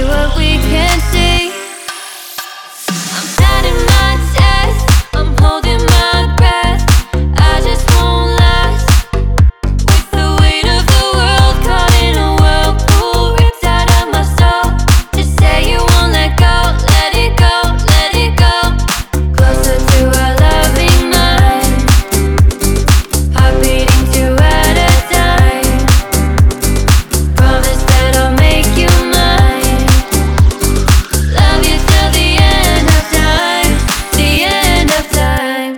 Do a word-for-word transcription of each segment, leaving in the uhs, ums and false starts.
what we can see. I'm patting my chest, I'm holding my breath. I just won't last with the weight of the world caught in a whirlpool, ripped out of my soul. Just say you won't let go, let it go, let it go. Closer to our loving mind, heart beating two at a time. Promise that I'll make you mine. Love you till the end of time, the end of time.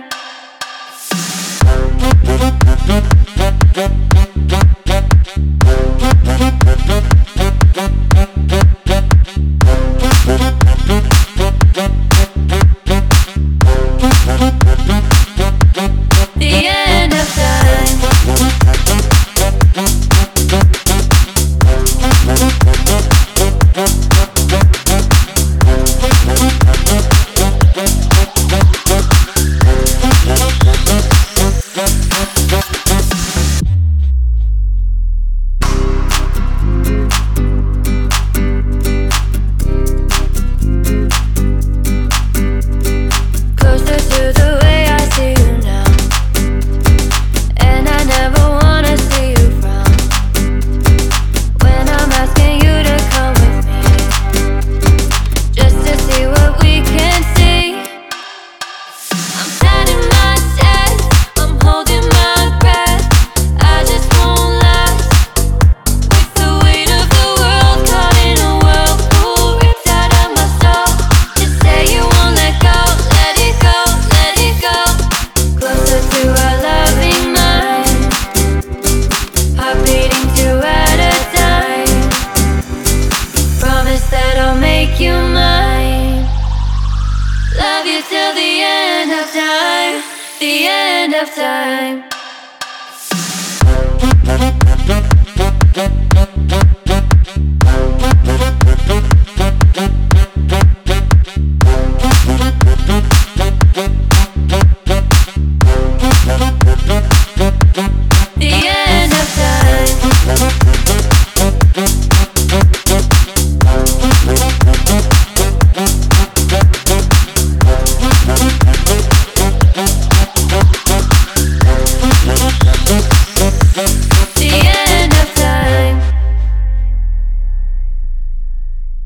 The end of time. Closer to the way I see you now, and I never wanna see you frown. When I'm asking you to come with me, just to see what we can see. I'm patting my chest, I'm holding my breath. I just won't last with the weight of the world caught in a whirlpool, ripped out of my soul. Just say you won't let go, let it go, let it go. Closer to our loving mind, heart beating two at a time. Promise that I'll make you mine. Love you till the end of time, the end of time.